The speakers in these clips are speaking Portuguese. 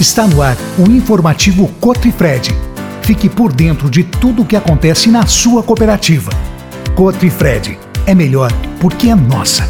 Está no ar o informativo Cotrifred. Fique por dentro de tudo o que acontece na sua cooperativa. Cotrifred é melhor porque é nossa.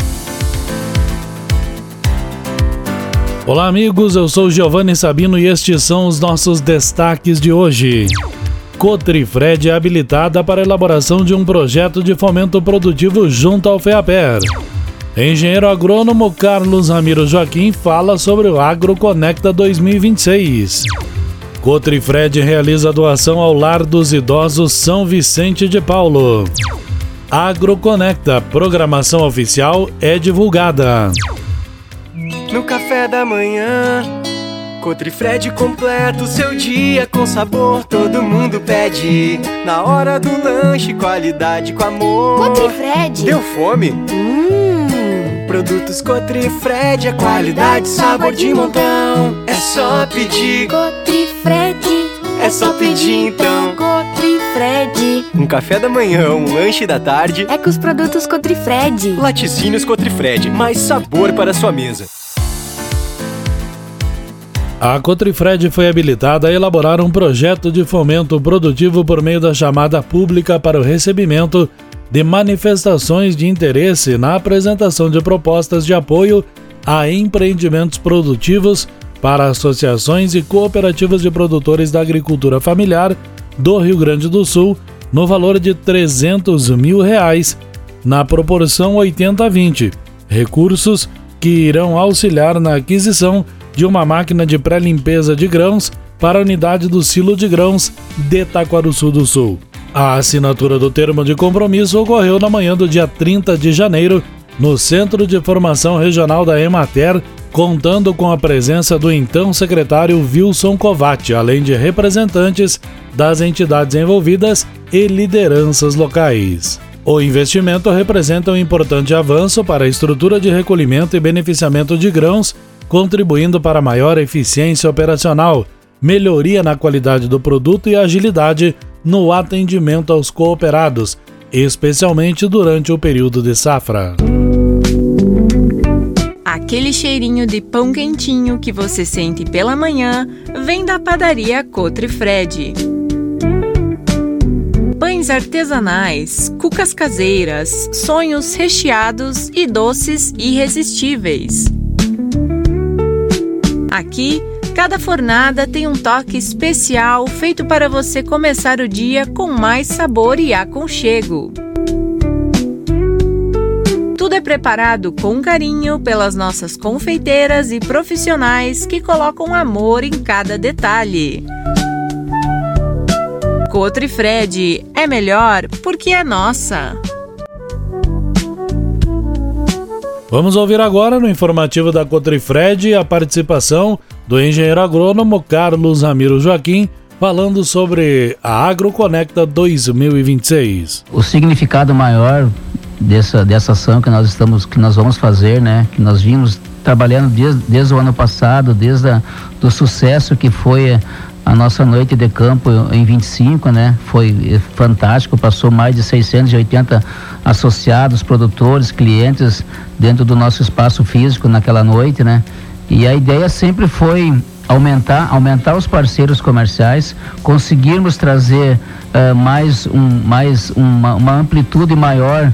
Olá amigos, eu sou Giovanni Sabino e estes são os nossos destaques de hoje. Cotrifred é habilitada para a elaboração de um projeto de fomento produtivo junto ao FEAPER. Engenheiro agrônomo Carlos Ramiro Joaquim fala sobre o AgroConecta 2026. Cotrifred realiza doação ao Lar dos Idosos São Vicente de Paulo. AgroConecta, programação oficial é divulgada. No café da manhã, Cotrifred completa o seu dia com sabor, todo mundo pede. Na hora do lanche, qualidade com amor. Cotrifred. Deu fome? Produtos Cotrifred, a qualidade, sabor de montão. É só pedir. Cotrifred. É só pedir então. Cotrifred. Um café da manhã, um lanche da tarde. É com os produtos Cotrifred. Laticínios Cotrifred, mais sabor para a sua mesa. A Cotrifred foi habilitada a elaborar um projeto de fomento produtivo por meio da chamada pública para o recebimento de manifestações de interesse na apresentação de propostas de apoio a empreendimentos produtivos para associações e cooperativas de produtores da agricultura familiar do Rio Grande do Sul, no valor de R$300 mil, na proporção 80-20, recursos que irão auxiliar na aquisição de uma máquina de pré-limpeza de grãos para a unidade do silo de grãos de Taquarussu do Sul. A assinatura do termo de compromisso ocorreu na manhã do dia 30 de janeiro, no Centro de Formação Regional da Emater, contando com a presença do então secretário Wilson Covatti, além de representantes das entidades envolvidas e lideranças locais. O investimento representa um importante avanço para a estrutura de recolhimento e beneficiamento de grãos, contribuindo para maior eficiência operacional, melhoria na qualidade do produto e agilidade no atendimento aos cooperados, especialmente durante o período de safra. Aquele cheirinho de pão quentinho que você sente pela manhã vem da padaria Cotrifred. Pães artesanais, cucas caseiras, sonhos recheados e doces irresistíveis. Aqui, cada fornada tem um toque especial feito para você começar o dia com mais sabor e aconchego. Tudo é preparado com carinho pelas nossas confeiteiras e profissionais que colocam amor em cada detalhe. Cotrifred é melhor porque é nossa. Vamos ouvir agora no informativo da Cotrifred a participação do engenheiro agrônomo Carlos Ramiro Joaquim, falando sobre a AgroConecta 2026. O significado maior dessa ação que nós vamos fazer, né? Que nós vimos trabalhando desde o ano passado, do sucesso que foi a nossa noite de campo em 25, né? Foi fantástico, passou mais de 680 associados, produtores, clientes dentro do nosso espaço físico naquela noite, né? E a ideia sempre foi aumentar os parceiros comerciais, conseguirmos trazer uma amplitude maior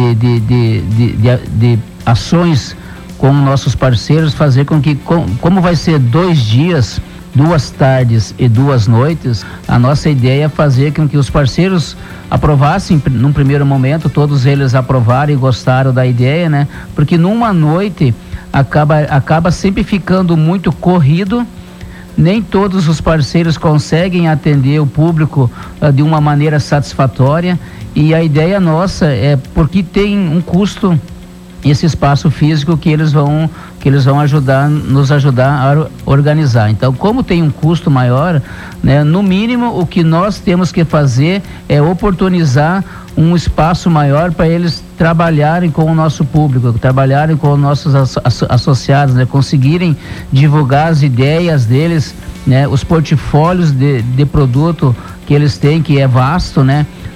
de ações com nossos parceiros, fazer com que, como vai ser 2 dias, 2 tardes e 2 noites, a nossa ideia é fazer com que os parceiros aprovassem num primeiro momento, todos eles aprovaram e gostaram da ideia, né? Porque numa noite acaba sempre ficando muito corrido, nem todos os parceiros conseguem atender o público de uma maneira satisfatória, e a ideia nossa é, porque tem um custo esse espaço físico que eles vão nos ajudar a organizar. Então, como tem um custo maior, né, no mínimo o que nós temos que fazer é oportunizar um espaço maior para eles trabalharem com o nosso público, trabalharem com os nossos associados, né, conseguirem divulgar as ideias deles, né, os portfólios de produto que eles têm, que é vasto, né,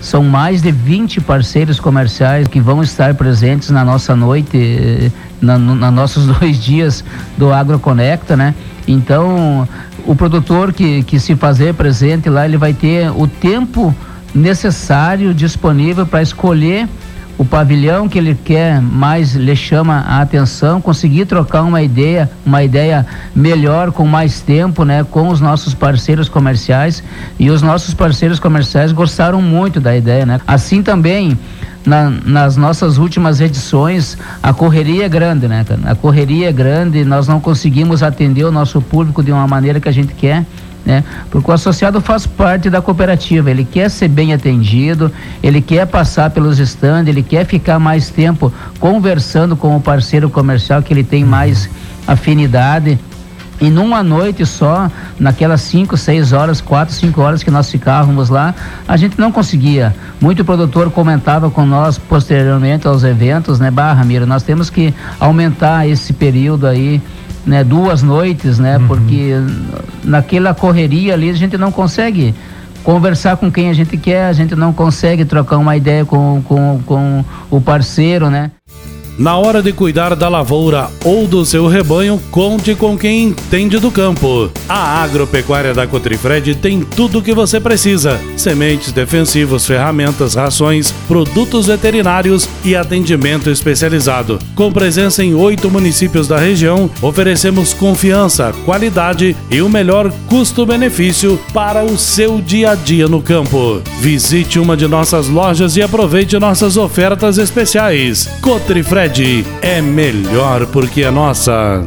São mais de 20 parceiros comerciais que vão estar presentes na nossa noite, nos nossos 2 dias do AgroConecta, né? Então, o produtor que se fazer presente lá, ele vai ter o tempo necessário, disponível para escolher o pavilhão que ele quer, mais lhe chama a atenção, conseguir trocar uma ideia melhor, com mais tempo, né, com os nossos parceiros comerciais. E os nossos parceiros comerciais gostaram muito da ideia, né? Assim também, nas nossas últimas edições, a correria é grande, né, cara? A correria é grande, nós não conseguimos atender o nosso público de uma maneira que a gente quer, né? Porque o associado faz parte da cooperativa, ele quer ser bem atendido, ele quer passar pelos estandes, ele quer ficar mais tempo conversando com o parceiro comercial que ele tem mais afinidade. E numa noite só, naquelas 5, 6 horas, 4, 5 horas que nós ficávamos lá, a gente não conseguia. Muito produtor comentava com nós posteriormente aos eventos, né? Ramiro, nós temos que aumentar esse período aí, né, 2 noites, né? Porque naquela correria ali a gente não consegue conversar com quem a gente quer, a gente não consegue trocar uma ideia com o parceiro, né? Na hora de cuidar da lavoura ou do seu rebanho, conte com quem entende do campo. A Agropecuária da Cotrifred tem tudo o que você precisa: sementes, defensivos, ferramentas, rações, produtos veterinários e atendimento especializado. Com presença em 8 municípios da região, oferecemos confiança, qualidade e o melhor custo-benefício para o seu dia a dia no campo. Visite uma de nossas lojas e aproveite nossas ofertas especiais. Cotrifred é melhor porque é nossa.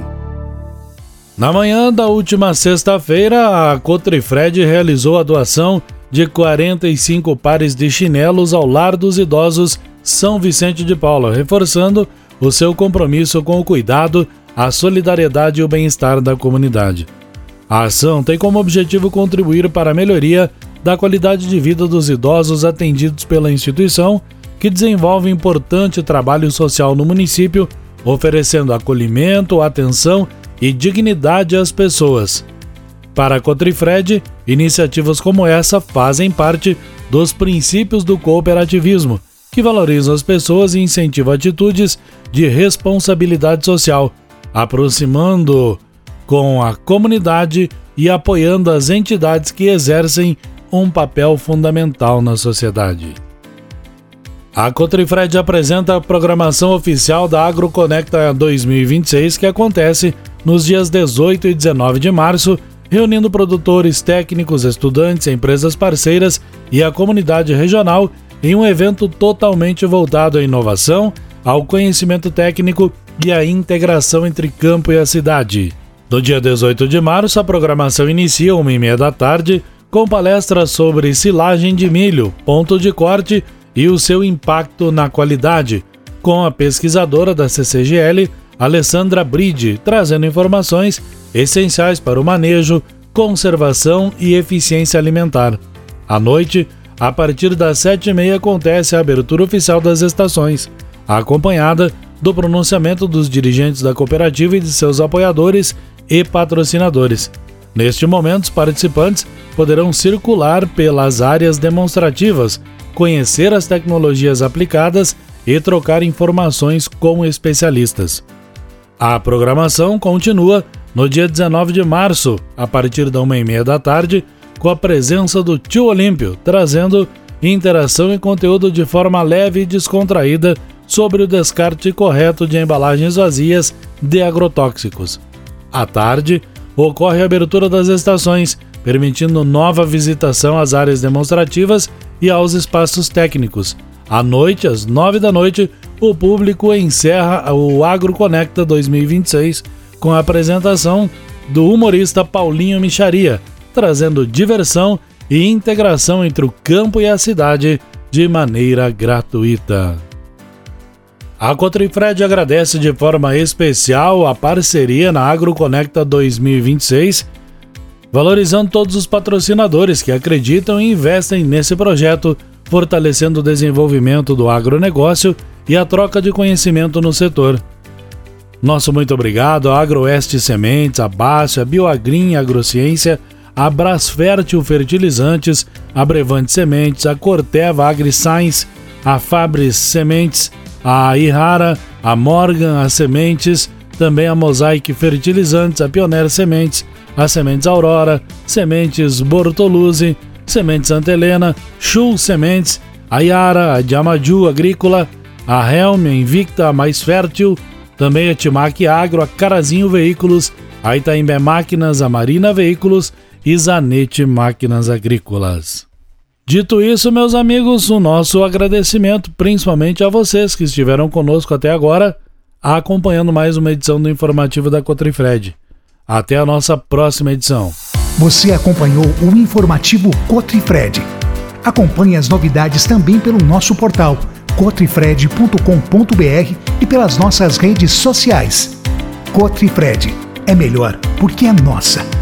Na manhã da última sexta-feira, a Cotrifred realizou a doação de 45 pares de chinelos ao Lar dos Idosos São Vicente de Paula, reforçando o seu compromisso com o cuidado, a solidariedade e o bem-estar da comunidade. A ação tem como objetivo contribuir para a melhoria da qualidade de vida dos idosos atendidos pela instituição, que desenvolve importante trabalho social no município, oferecendo acolhimento, atenção e dignidade às pessoas. Para a Cotrifred, iniciativas como essa fazem parte dos princípios do cooperativismo, que valorizam as pessoas e incentivam atitudes de responsabilidade social, aproximando com a comunidade e apoiando as entidades que exercem um papel fundamental na sociedade. A Cotrifred apresenta a programação oficial da AgroConecta 2026, que acontece nos dias 18 e 19 de março, reunindo produtores, técnicos, estudantes, empresas parceiras e a comunidade regional em um evento totalmente voltado à inovação, ao conhecimento técnico e à integração entre campo e a cidade. No dia 18 de março, a programação inicia às 1h30 da tarde, com palestras sobre silagem de milho, ponto de corte e o seu impacto na qualidade, com a pesquisadora da CCGL, Alessandra Bride, trazendo informações essenciais para o manejo, conservação e eficiência alimentar. À noite, a partir das 7h30, acontece a abertura oficial das estações, acompanhada do pronunciamento dos dirigentes da cooperativa e de seus apoiadores e patrocinadores. Neste momento, os participantes poderão circular pelas áreas demonstrativas, conhecer as tecnologias aplicadas e trocar informações com especialistas. A programação continua no dia 19 de março, a partir da 1h30 da tarde, com a presença do Tio Olímpio, trazendo interação e conteúdo de forma leve e descontraída sobre o descarte correto de embalagens vazias de agrotóxicos. À tarde, ocorre a abertura das estações, permitindo nova visitação às áreas demonstrativas e aos espaços técnicos. À noite, às 9 da noite, o público encerra o AgroConecta 2026 com a apresentação do humorista Paulinho Micharia, trazendo diversão e integração entre o campo e a cidade de maneira gratuita. A Cotrifred agradece de forma especial a parceria na AgroConecta 2026, valorizando todos os patrocinadores que acreditam e investem nesse projeto, fortalecendo o desenvolvimento do agronegócio e a troca de conhecimento no setor. Nosso muito obrigado à Agroeste Sementes, a Bácia, a Bioagrim, a Agrociência, a Brasfértil Fertilizantes, a Brevante Sementes, a Corteva AgriScience, a Fabris Sementes, a Ihara, a Morgan, as Sementes, também a Mosaic Fertilizantes, a Pioneer Sementes, a Sementes Aurora, Sementes Bortoluzzi, Sementes Santa Helena, Schul Sementes, a Iara, a Diamaju Agrícola, a Helm, a Invicta, a Mais Fértil, também a Timac Agro, a Carazinho Veículos, a Itaimbé Máquinas, a Marina Veículos e Zanete Máquinas Agrícolas. Dito isso, meus amigos, o nosso agradecimento principalmente a vocês que estiveram conosco até agora, acompanhando mais uma edição do Informativo da Cotrifred. Até a nossa próxima edição. Você acompanhou o Informativo Cotrifred. Acompanhe as novidades também pelo nosso portal cotrifred.com.br e pelas nossas redes sociais. Cotrifred é melhor porque é nossa.